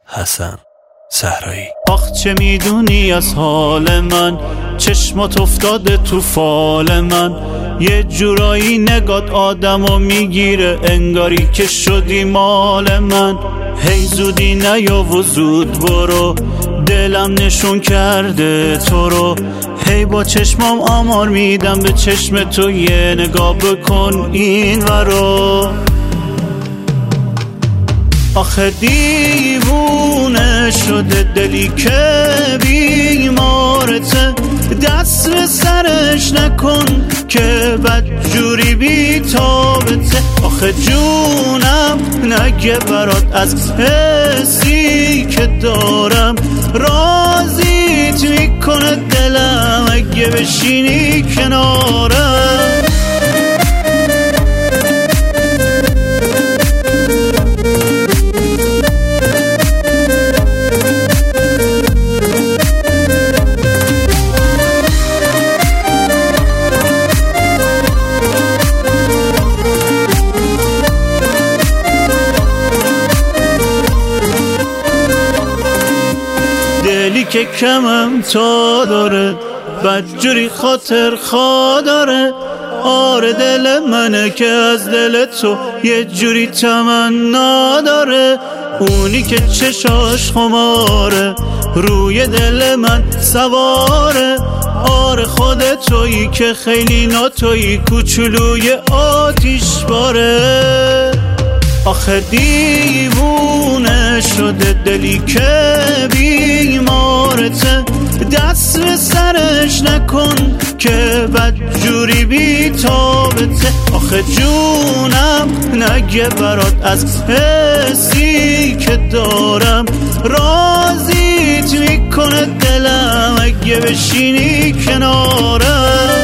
حسن صحرایی. آخ چه میدونی از حال من، چشمات افتاده تو فال من، یه جورایی نگات آدمو میگیره انگاری که شدی مال من. هی زودی نیا و زود برو، دلم نشون کرده تو رو. هی با چشمام آمار میدم به چشم تو، یه نگاه بکن این ورو. آخه دیوونه شده دلی که بیمارته، دست به سرش نکن که بدجوری بی تابته. آخه جونم نگه برات از حسی که دارم، رازیت میکنه دلم اگه بشینی کنارم. دلی که کمم تا داره، بدجوری خاطر خواه داره. آره دل منه که از دل تو یه جوری تمنا داره. اونی که چشاش خماره، روی دل من سواره. آره خودت تویی که خیلی ناتویی، کوچولوی آتیش باره. آخه دیوونه شده دلی که بیمارته، دست به سرش نکن که بدجوری بی تابته. آخه جونم نگه برات از حسی که دارم، رازیت میکنه دلم اگه بشینی کنارم.